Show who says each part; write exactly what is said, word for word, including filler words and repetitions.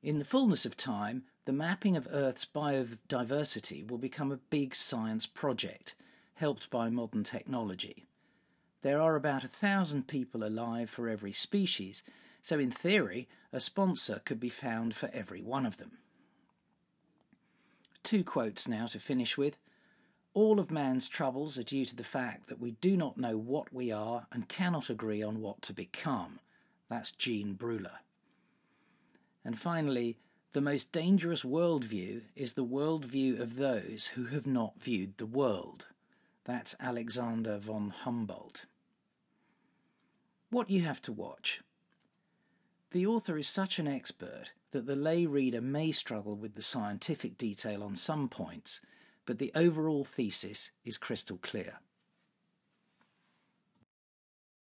Speaker 1: In the fullness of time, the mapping of Earth's biodiversity will become a big science project, helped by modern technology. There are about a thousand people alive for every species, so in theory, a sponsor could be found for every one of them. Two quotes now to finish with. All of man's troubles are due to the fact that we do not know what we are and cannot agree on what to become. That's Jean Brulé. And finally, the most dangerous worldview is the worldview of those who have not viewed the world. That's Alexander von Humboldt. What you have to watch. The author is such an expert that the lay reader may struggle with the scientific detail on some points, but the overall thesis is crystal clear.